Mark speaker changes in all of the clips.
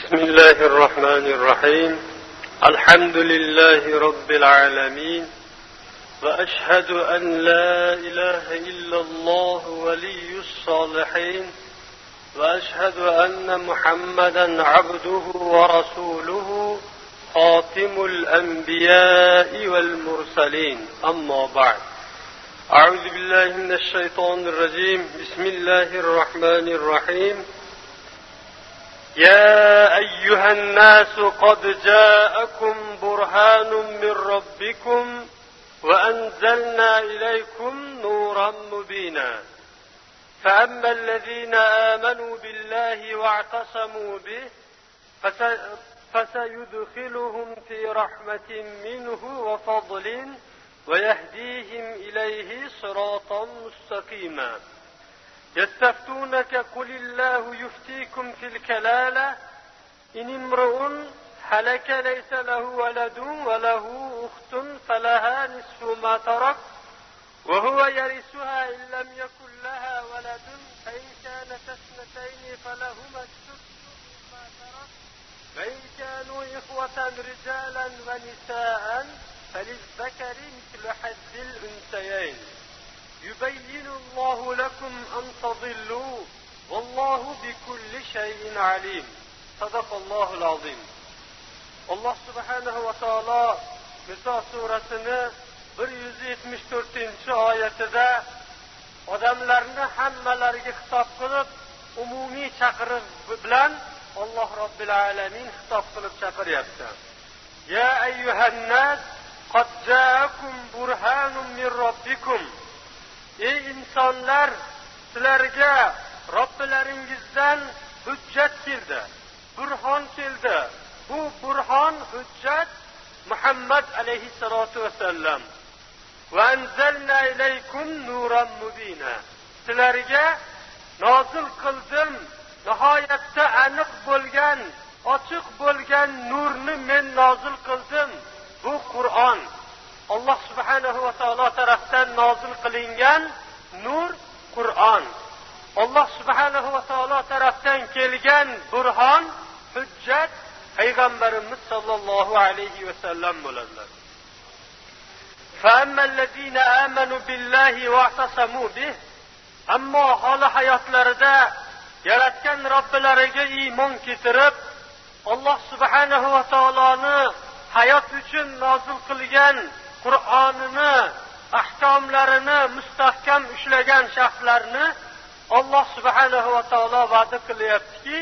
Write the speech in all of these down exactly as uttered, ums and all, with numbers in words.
Speaker 1: بسم الله الرحمن الرحيم. الحمد لله رب العالمين، وأشهد أن لا إله إلا الله ولي الصالحين، وأشهد أن محمدا عبده ورسوله خاتم الأنبياء والمرسلين. أما بعد، أعوذ بالله من الشيطان الرجيم. بسم الله الرحمن الرحيم. يا أيها الناس قد جاءكم برهان من ربكم وأنزلنا إليكم نورا مبينا. فأما الذين آمنوا بالله واعتصموا به فسيدخلهم في رحمة منه وفضل ويهديهم إليه صراطا مستقيما. يستفتونك قل الله يفتيكم في الكلالة إن امرؤ هلك ليس له ولد وله أخت فلها نصف ما ترك وهو يرثها إن لم يكن لها ولد فإن كانت اثنتين فلهما السدس مما ترك فإن كانوا إخوة رجالا ونساء فللذكر مثل حظ الأنثيين. يبين الله لكم أن تضلوا والله بكل شيء عليم. صدق الله العظيم. Allah subhanahu va taolo Nisa surasini bir yuz yetmish to'rtinchi oyatida odamlarni hammalariga xitob qilib, umumiy chaqiriq bilan Alloh Robbil alamin xitob qilib chaqiryapti. Ya ayyuhan nas qad ja'akum burhanun min robbikum. Ey insonlar, sizlarga Robbilaringizdan hujjat keldi, burhon keldi. Bu burhon, hujjat Muhammad alayhissalatu vasallam. Va anzalna ilaykum nuran mubina. Sizlarga nozil qildim, nihoyatda aniq bo'lgan, ochiq bo'lgan nurni men nozil qildim. Bu Qur'on. Allah subhanahu va taolo tarafdan nozil qilingan nur Qur'on. Allah subhanahu va taolo tarafdan kelgan burhon, hujjat Peygamberimiz sallallahu aleyhi ve sellem bo'ladilar. فَأَمَّا الَّذِينَ آمَنُوا بِاللَّهِ وَاعْتَصَمُوا بِهِ. Ammo holi hayotlarida yaratgan Robbilariga iymon keltirib, Allah subhanahu va taoloni hayot uchun nozil qilgan Qur'onini, ahkomlarini mustahkam ushlagan shaxslarni Allah subhanahu va taolo va'da qilyaptiki,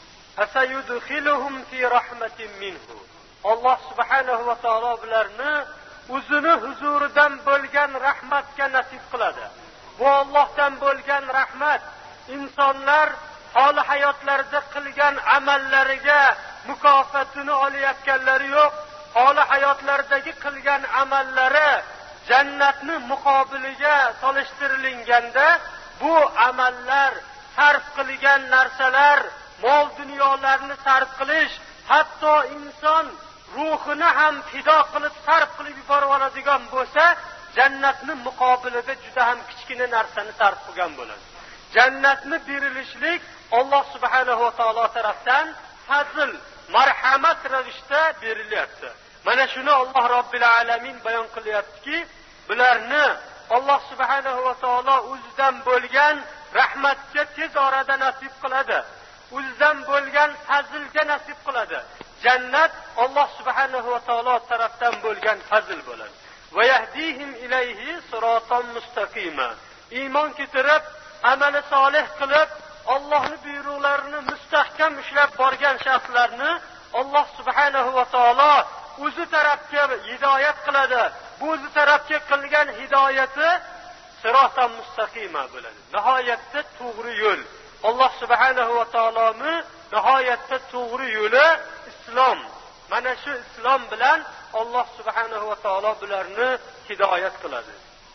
Speaker 1: fasayudkhiluhum fi rahmatin minhu. Allah subhanahu va taolo ularni o'zini huzuridan bo'lgan rahmatga nasib qiladi. Bu Allohdan bo'lgan rahmat. İnsanlar holi hayotlarida qilgan amallariga mukofotini olayotganlari yo'q. Holi hayotlaridagi qilgan amallari jannatni muqobiliga solishtirilganda bu amallar, sarf qilgan narsalar, mol dunyolarni sarf qilish, hatto inson ruhini ham fido qilib sarf qilib yuborib oladigan bo'lsa, jannatni muqobilida juda ham kichkina narsani sarf qilgan bo'ladi. Jannatni berilishlik Alloh subhanahu va taolo tarafdan fazl, marhamat ravishda berilyapti. Mana shuni Alloh Robbil alamin bayon qilyaptiki, bularni Alloh subhanahu va taolo o'zidan bo'lgan rahmatga tez orada nasib qiladi. O'zidan bo'lgan fazlga nasib qiladi. Jannat Alloh subhanahu va taolo tarafdan bo'lgan fazl bo'ladi. Va yahdihim ilayhi siratan mustaqima. Iymon keltirib, amali solih qilib, Allohning buyruqlarini mustahkam ushlab borgan shaxslarni Alloh subhanahu va taolo o'zi tarafga hidoyat qiladi. Bu o'zi tarafga qilgan hidoyati siratan mustaqima bo'ladi. Nihoyatda to'g'ri yo'l. Alloh subhanahu va taoloning nihoyatda to'g'ri yo'li islom. Mana shu islom bilan Alloh subhanahu va taolo bularni hidoyat qiladi.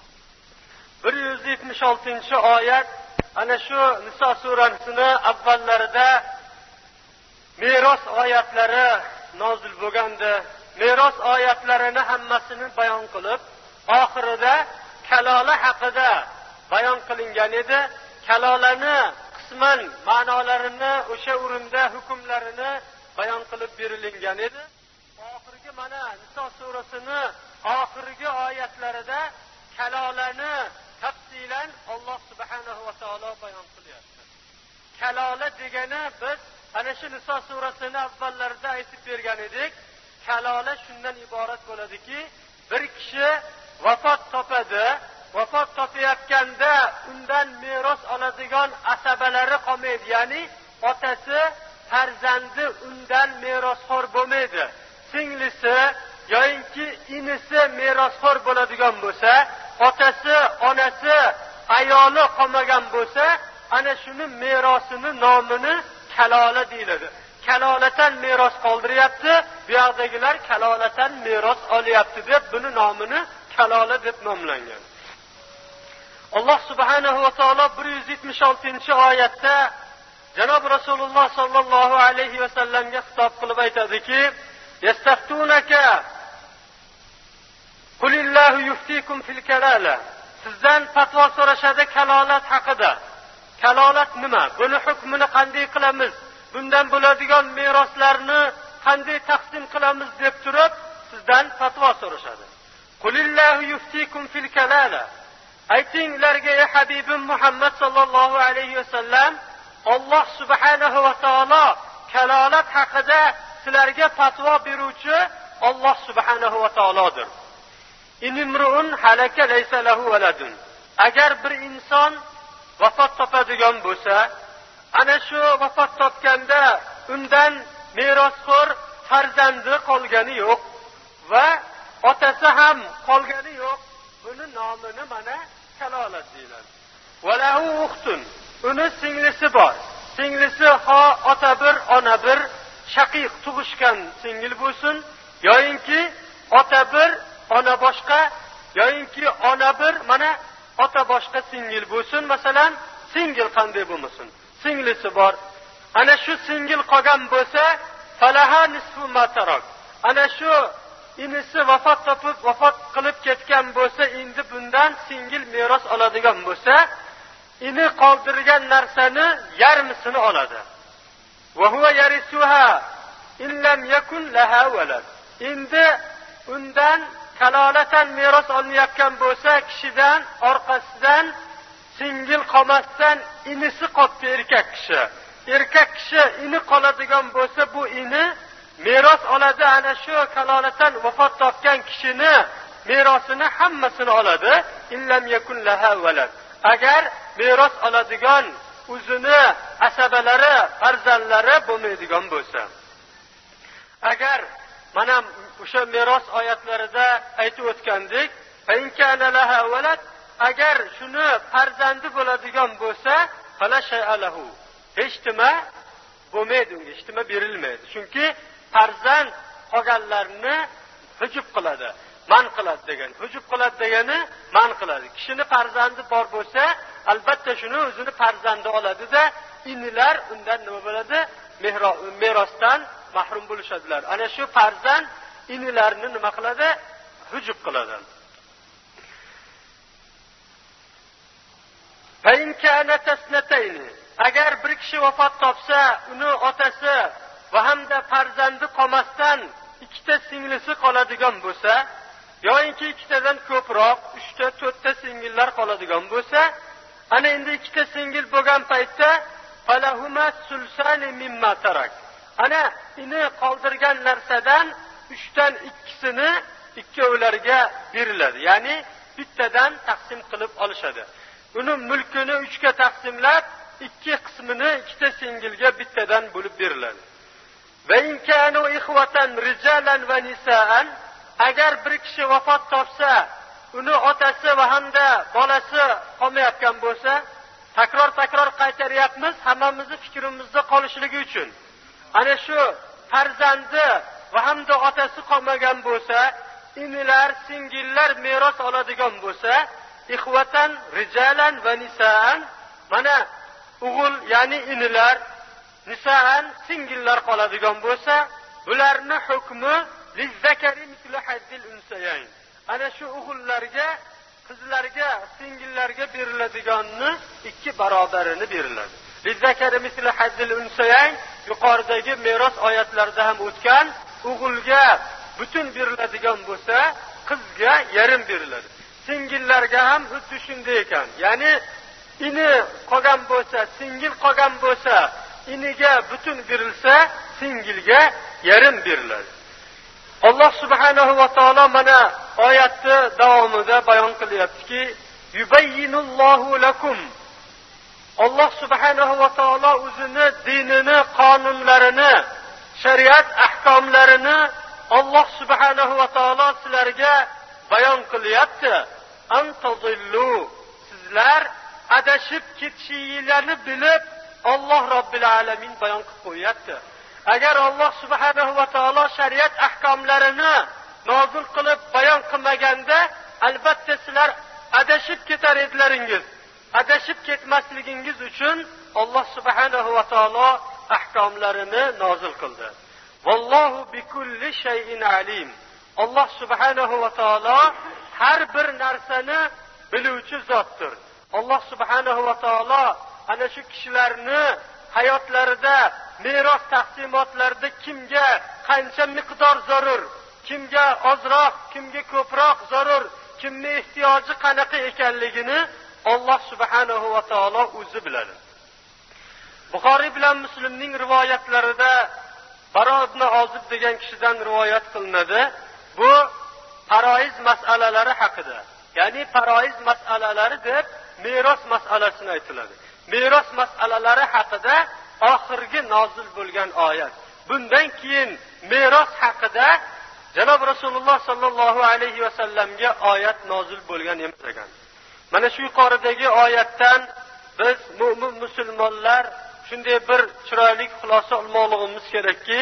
Speaker 1: bir yuz yetmish oltinchi oyat ana shu Niso surasining avvallarida meros oyatlari nozil bo'lganda, meros oyatlarini hammasini bayon qilib, oxirida kalola haqida bayon qilingan edi. Kalolani qisman ma'nolarini, o'sha o'rinda hukmlarini bayon qilib berilingan edi. Oxirgi mana Niso surasini oxirgi oyatlarida kalolani tafsilan Alloh subhanahu va taolo bayon qilyapti. Kalola degani biz ana shu Niso surasini avvallarida aytib bergan edik. Kalola shundan iborat bo'ladiki, bir kishi vafot topadi, vafot topayotganda undan meros oladigan asabalari qolmaydi, ya'ni otasi, farzandi undan merosxo'r bo'lmaydi. Singlisi yoki inisi merosxo'r bo'ladigan bo'lsa, otasi, onasi, ayoli qolmagan bo'lsa, ana shuni merosini nomini kalola deyiladi. Kalolatan meros qoldiryapti, bu yoqdagilar kalolatan meros olyapti deb buni nomini kalola deb nomlangan. Alloh subhanahu va taolo bir yuz yetmish oltinchi oyatda Janob Rasululloh sallallohu alayhi va sallamga xitob qilib aytadiki: "Yastaftunaka Qulillahu yuftikum fil kalala." Sizdan fatvo so'rashadi kalolat haqida. Kalolat nima? Buni hukmini qanday qilamiz? Bundan bo'ladigan meroslarni qanday taqsim qilamiz deb turib sizdan fatvo so'rashadi. Qulillahu yuftikum fil kalala. Aytinglarga ey Habibim Muhammad sallallohu alayhi va sallam, Alloh subhanahu va taolo kalolat haqida sizlarga fatvo beruvchi Alloh subhanahu va taolodir. Inimruun halaka laysa lahu waladun. Agar bir inson vafot topadigan bo'lsa, ana shu vafot topganda undan merosxo'r farzandi qolgani yo'q va otasi ham qolgani yo'q. Buni nomini mana kalolat deyiladi. Walahu ukhtun. Uni singlisi bor. Singlisi ho ota bir, ona bir, shaqiq tug'ishgan singil bo'lsin, yoyinki ota bir, ona boshqa, yoyinki ona bir, mana ota boshqa singil bo'lsin. Masalan, singil qanday bo'lmasin? Singlisi bor. Ana shu singil qolgan bo'lsa, falaha nisfu ma tarak. Ana shu inisi vafot topib, vafot qilib ketgan bo'lsa, endi bundan singil meros oladigan bo'lsa, ini qoldirgan narsani yarmisini oladi. Va huwa yarisuha in lam yakun laha walad. Endi undan kalolatan meros olinayotgan bo'lsa, kishidan orqasidan singil qolmasdan inisi qoldi erkak kishi. Erkak kishi ini qoladigan bo'lsa, bu ini meros oladi. Ana shu kalolatan vafot topgan kishini merosini hammasini oladi. Illam yakun laha walad. Agar meros oladigan o'zini asabalari, farzandlari bo'lmaydigan bo'lsa. Agar mana o'sha meros oyatlarida aytib o'tgandik, fa in kana laha walad, agar shuni farzandi bo'ladigan bo'lsa, fala shay'alahu. Hech nima bo'lmaydi, unga hech nima berilmaydi. Chunki farzand qolganlarni hujub qiladi, man qiladi degan. Hujub qiladi degani man qiladi. Kishini farzandi bor bo'lsa, albatta shuni o'zini farzandi oladi-da, inilar undan nima bo'ladi? Merosdan mahrum bo'lishadilar. Ana shu farzand inilarni nima qiladi? Hujub qiladi. Fa in kana tasnatayn. Agar bir kishi vafot topsa, uni otasi va hamda farzandi qolmasdan ikkita singlisi qoladigan bo'lsa, yoki ikkitadan ko'proq, uchta, to'rtta singillar qoladigan bo'lsa, ana endi ikkita singil bo'lgan paytda falahuma sulsani mimma tarak. Ana ini qoldirgan narsadan uchdan ikkisini ikkovlarga beriladi. Ya'ni bittadan taqsim qilib olishadi. Uni mulkini uchga taqsimlab, ikki qismini ikkita singilga bittadan bo'lib beriladi. Va in kanu ikhwatan rijalan va nisaan, agar bir kishi vafot topsa, uni otasi va hamda bolasi qolmayotgan bo'lsa, takror-takror qaytaryapmiz, hammamizni fikrimizda qolishligi uchun. Ana shu farzandi va hamda otasi qolmagan bo'lsa, inilar, singillar meros oladigan bo'lsa, ikhwatan rijalan va nisaan, mana o'g'il, ya'ni inilar, nisaan, singillar qoladigan bo'lsa, bularning hukmi lizzakari mislu hazzil unsayayn. Ana shu o'g'illarga, qizlarga, singillarga beriladiganni ikki barobarini beriladi. Lizzakari misli hazzil unsayayn yuqoridagi meros oyatlarida ham o'tgan, o'g'ilga butun beriladigan bo'lsa, qizga yarim beriladi. Singillarga ham xuddi shunday ekan. Ya'ni ini qolgan bo'lsa, singil qolgan bo'lsa, iniga butun berilsa, singilga yarim beriladi. Alloh subhanahu va taolo mana oyatni davomida bayon qilyaptiki, yubayyinullohu lakum. Alloh subhanahu va taolo o'zini dinini, qonunlarini, shariat ahkomlarini Alloh subhanahu va taolo sizlarga bayon qilyapti. Antadillu, sizlar adashib ketishinglarni bilib Alloh robbil alamin bayon qilib qo'yapti. Agar Alloh subhanahu va taolo shariat ahkomlarini nozil qilib bayon qilmaganda, albatta sizlar adashib ketar edilaringiz. Adashib ketmasligingiz uchun Alloh subhanahu va taolo ahkomlarini nozil qildi. Vallohu bikulli shay'in alim. Alloh subhanahu va taolo har bir narsani biluvchi zotdir. Alloh subhanahu va taolo ana shu kishilarni hayotlarida, meros taqsimotlarida kimga qancha miqdor zarur, kimga ozroq, kimga ko'proq zarur, kimning ehtiyoji qanaqa ekanligini Alloh subhanahu va taolo o'zi biladi. Buxoriy bilan Muslimning rivoyatlarida Baro ibn Ozib degan kishidan rivoyat qilinadi. Bu faroiz masalalari haqida. Ya'ni faroiz masalalari deb meros masalasini aytiladi. Meros masalalari haqida oxirgi nozil bo'lgan oyat. Bundan keyin meros haqida Janob Rasululloh sallallohu alayhi va sallamga oyat nozil bo'lgan emas ekan. Mana shu yuqoridagi oyatdan biz mu'min musulmonlar shunday bir chiroyli xulosa olmoqligimiz kerakki,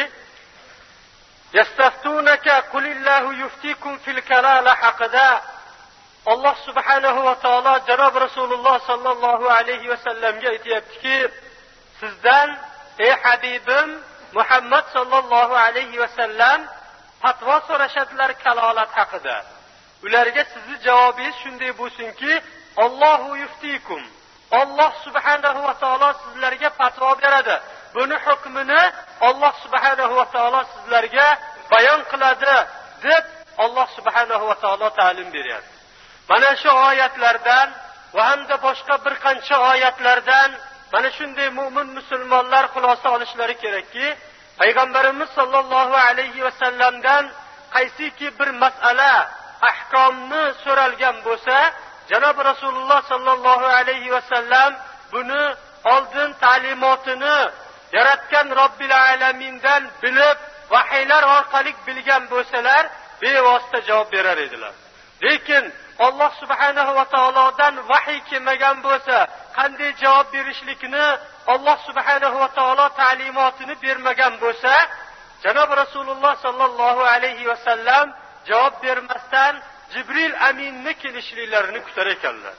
Speaker 1: yastaftunaka qulillahu yuftikum fil kalala haqida Alloh subhanahu va taolo Janob Rasululloh sallallohu alayhi va sallamga aytayaptiki, sizdan ey Habibim Muhammad sallallohu alayhi va sallam fatvo so'rashadilar kalolat haqida. Ularga sizni javobingiz shunday bo'lsinki, Allohu yuftikum. Alloh subhanahu va taolo sizlarga fatvo beradi. Buni hukmini Alloh subhanahu va taolo sizlarga bayon qiladi deb Alloh subhanahu va taolo ta'lim beryapti. Mana shu oyatlardan va hamda boshqa bir qancha oyatlardan mana shunday mu'min musulmonlar xulosa olishlari kerakki, Payg'ambarimiz sollallohu alayhi va sallamdan qaysiki bir masala, ahkomni so'ralgan bo'lsa, Janob Rasululloh sallallohu alayhi va sallam buni oldin ta'limotini yaratgan Robbil alamindan bilib, vahiylar orqali bilgan bo'lsalar, bevosita javob berar edilar. Lekin Alloh subhanahu va taolodan vahiy kelmagan bo'lsa, qanday javob berishlikni Alloh subhanahu va taolo ta'limotini bermagan bo'lsa, Janob Rasululloh sallallohu alayhi va sallam javob bermasdan Jibril aminni kelishliklarini kutar ekanlar.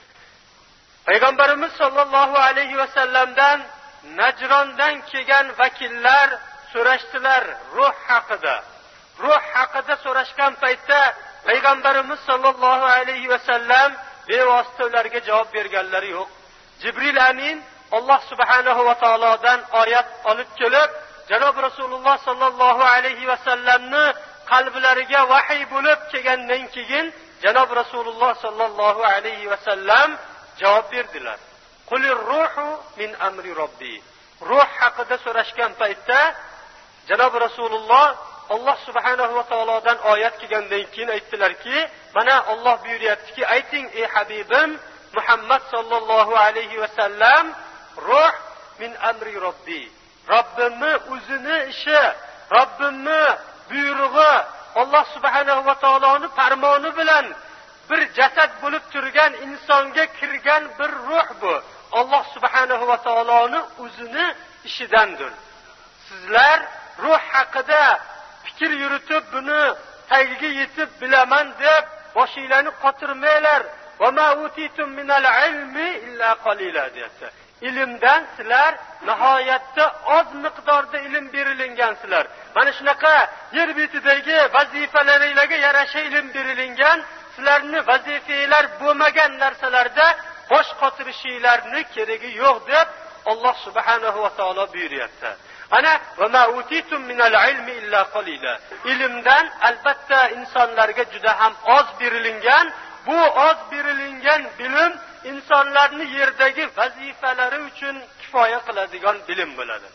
Speaker 1: Payg'ambarimiz sollallohu alayhi va sallamdan Najrondan kelgan vakillar so'rashdilar ruh haqida. Ruh haqida so'rashgan paytda Payg'ambarimiz sollallohu alayhi va sallam bevosita ularga javob berganlari yo'q. Jibril amin Alloh subhanahu va taolodan oyat olib kelib, Janob Rasululloh sallallohu alayhi va sallamni qalblariga vahiy bo'lib kelgandan keyin Janob Rasululloh sallallohu alayhi va sallam javob berdilar. Qulir ruhu min amri robbi. Ruh haqida so'rashgan paytda Janob Rasululloh Alloh subhanahu va taolodan oyat kelgandan keyin aytdilarki, mana Alloh buyuryaptiki, ayting ey Habibim Muhammad sallallohu alayhi va sallam, ruh min amri robbi. Robbimni o'zini ishi, Robbimni buyrug'i, Alloh subhanahu va taoloning farmoni bilan bir jasad bo'lib turgan insonga kirgan bir ruh bu. Alloh subhanahu va taoloning o'zini ishidandir. Sizlar ruh haqida fikr yuritib buni tagiga yetib bilaman deb boshinglarni qotirmanglar. Va ma utitum minal ilmi illa qalila deyapti. Ilmdan sizlar nihoyatda oz miqdorda ilm berilingansizlar. Mana shunaqa yer betidagi vazifalaringizga yarasha ilm berilingan, sizlarni vazifalar bo'lmagan narsalarda bosh qotirishinglarni keragi yo'q deb Alloh subhanahu va taolo buyuryapti. Ana va ma utitum minal ilmi illa qalila. Ilmdan albatta insonlarga juda ham oz berilingan. Bu oz berilingan bilim insonlarni yerdagi vazifalari uchun kifoya qiladigan bilim bo'ladi.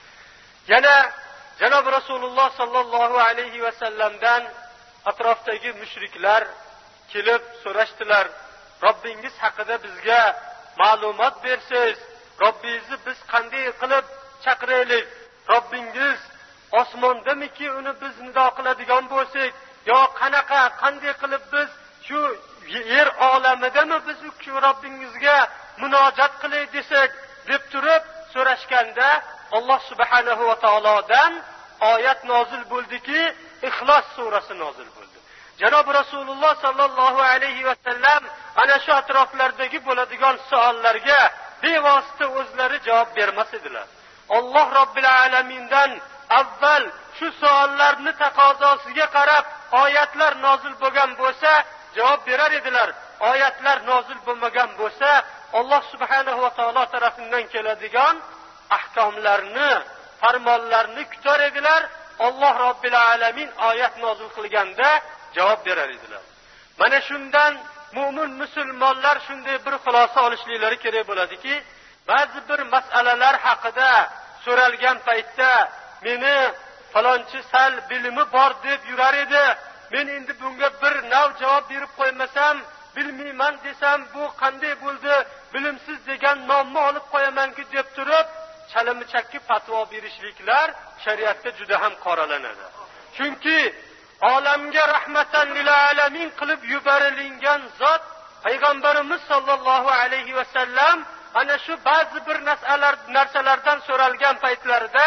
Speaker 1: Yana Janob Rasululloh sallallohu alayhi va sallamdan atrofdagi mushriklar kelib so'rashdilar: Robbingiz haqida bizga ma'lumot bersangiz, Robbingizni biz qanday qilib chaqiraylik? Robbingiz osmondamiki uni biz nido qiladigan bo'lsak, yo qanaqa qanday qilib biz shu yer olamidami biz shu Robbingizga munojat qilay desak deb turib so'rashganda Alloh subhanahu va taolodan oyat nozil bo'ldiki, Ixlos surasi nozil bo'ldi. Janob Rasululloh sallallohu alayhi va sallam ana shu atroflardagi bo'ladigan savollarga bevosita o'zlari javob bermas edilar. Alloh Robbil alamindan avval shu savollarni taqozosiga qarab oyatlar nozil bo'lgan bo'lsa javob berar edilar. Oyatlar nozil bo'lmagan bo'lsa Alloh subhanahu va taolo tarafidan keladigan ahkomlarni, farmonlarni kutar edilar. Alloh Robbil alamin oyat nozil qilganda javob berar edilar. Mana shundan mu'min musulmonlar shunday bir xulosa olishliklari kerak bo'ladiki, ba'zi bir masalalar haqida so'ralgan paytda meni falonchi sal bilimi bor deb yurar edi. Men endi bunga bir nav javob berib qo'ymasam, bilmayman desam bu qanday bo'ldi, bilimsiz degan nomni olib qo'yamanki deb turib, chalimichakki fatvo berishliklar shariatda juda ham qoralanadi. Chunki olamga rahmatan lil alamin qilib yuborilgan zot payg'ambarimiz sollallohu alayhi va sallam ana shu ba'zi bir narsalardan so'ralgan paytlarida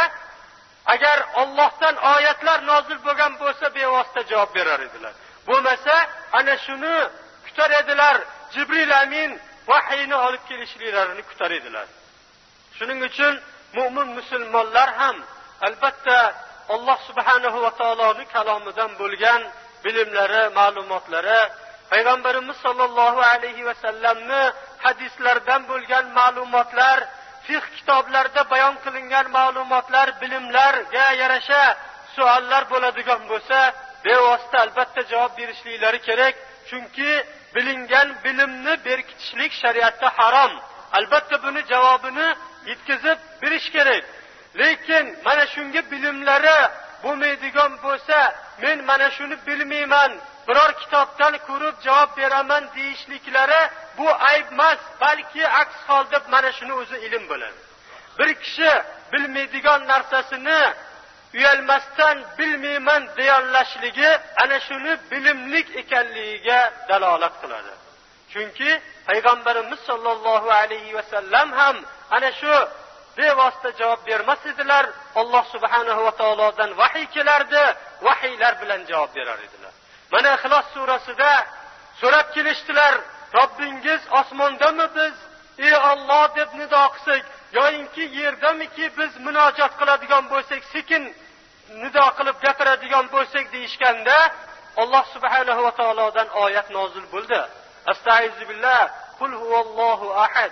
Speaker 1: agar Allohdan oyatlar nozil bo'lgan bo'lsa bevosita javob berar edilar. Bo'lmasa ana shuni kutar edilar. Jibril amin vahiyni olib kelishliklarini kutar edilar. Shuning uchun mu'min musulmonlar ham albatta Alloh subhanahu va taoloning kalomidan bo'lgan bilimlari, ma'lumotlari, payg'ambarimiz sollallohu alayhi va sallamni hadislardan bo'lgan ma'lumotlar, fiqh kitoblarida bayon qilingan ma'lumotlar, bilimlarga yarasha savollar bo'ladigan bo'lsa, bevosita albatta javob berishliklari kerak. Chunki bilingan bilimni berkitishlik shariatda harom. Albatta buni javobini yetkazib berish kerak. Lekin mana shunga bilimlari bo'lmaydigan bo'lsa, men mana shuni bilmayman, biror kitobdan ko'rib javob beraman deyishliklari bu ayb emas, balki aks holda mana shuni o'zi ilm bo'ladi. Bir kishi bilmaydigan narsasini uyalmasdan bilmayman deyollashligi ana shuni bilimlik ekanligiga dalolat qiladi. Chunki payg'ambarimiz sollallohu alayhi va sallam ham ana shu bevosita javob bermas edilar. Alloh subhanahu va taolodan vahiy kelardi, vahiylar bilan javob berar edilar. Mana Ixlos surasida so'rab kelishdilar: Robbingiz osmondami biz ey Alloh deb nido qilsak, yoinki yerdamiki biz munojat qiladigan bo'lsak, sekin nido qilib gapiradigan bo'lsak deyishganda Alloh subhanahu va taolodan oyat nozil bo'ldi. Astag'izu billah, qul huvallohu ahad,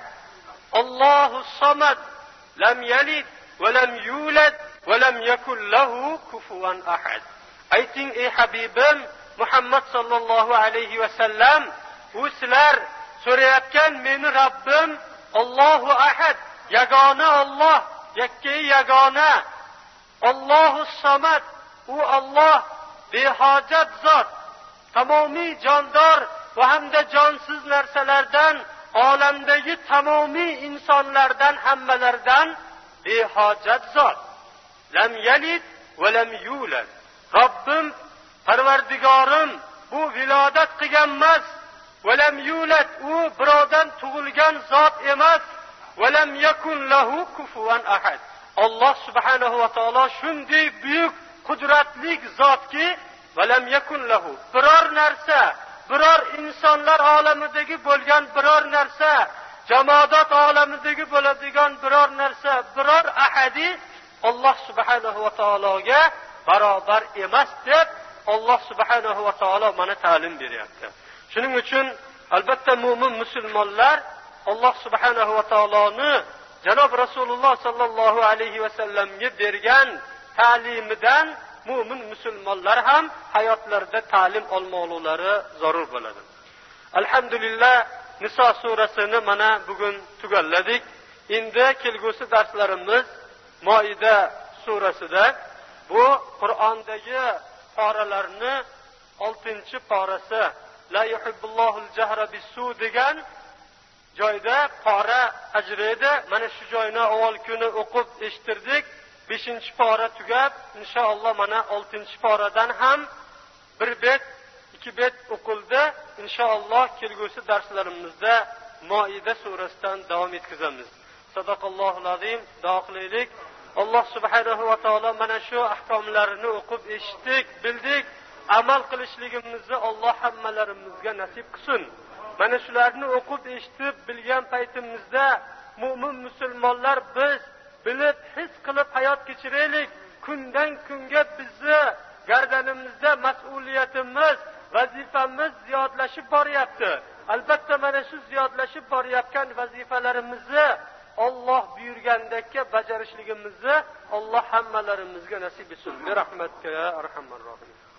Speaker 1: Allohus samad, lam yalid va lam yulad va lam yakul lahu kufuwan ahad. Ayting ey Habibim Muhammad sallallohu alayhi va sallam, u sizlar so'rayotgan meni Rabbim Allohu ahad, yagona Alloh, yakkai yagona. Allohus samad, u Alloh behojat zot, tamomiy jondor va hamda jonsiz narsalardan, olamdagi tamomiy insonlardan hammalardan behojat zot. Lam yalid va lam yulad. Robbim, Parvardigorim bu vilodat qilgan emas, va lam yulad, u birovdan tug'ilgan zot emas, va lam yakun lahu kufuwan ahad. Alloh subhanahu va taolo shunday buyuk qudratli zotki, va lam yakun lahu, biror narsa, biror insonlar olamidagi bo'lgan biror narsa, jamoat olamidagi bo'ladigan biror narsa, biror ahadi Alloh subhanahu va taologa barobar emas deb Alloh subhanahu va taolo mana ta'lim beryapti. Shuning uchun albatta mu'min musulmonlar Alloh subhanahu va taoloni janob Rasululloh sallallohu alayhi vasallamga bergan ta'limidan mu'min musulmonlar ham hayotlarida ta'lim olmoqlari zarur bo'ladi. Alhamdulillah, Niso surasini mana bugun tugalladik. Endi kelgusi darslarimiz Moida surasida. Bu Qur'ondagi paralarni oltinchi parasi, la yuhibbullohul jahra bis-su degan joyda para ajraydi. Mana shu joyni avval kuni o'qib eshittirdik. beshinchi para tugab, inshaalloh mana oltinchi paradan ham bir bet, ikki bet o'qildi. Inshaalloh kelgusi darslarimizda Moida surasidan davom etkazamiz. Sadaqallohul azim. Duo qilaylik. Alloh subhanahu va taolo mana shu ahkomlarini o'qib eshitdik, bildik, amal qilishligimizni Alloh hammalarimizga nasib qilsin. Mana shularni o'qib eshitib bilgan paytimizda mu'min musulmonlar biz bilib, his qilib hayot kechiraylik. Kundan kunga bizni gardanimizda mas'uliyatimiz, vazifamiz ziyodlashib boryapti. Albatta mana shu ziyodlashib boryotgan vazifalarimizni Alloh buyurgandek bajarishligimizni Alloh hammalarimizga nasib etsin. Bi rahmatika ya arhamar rohim.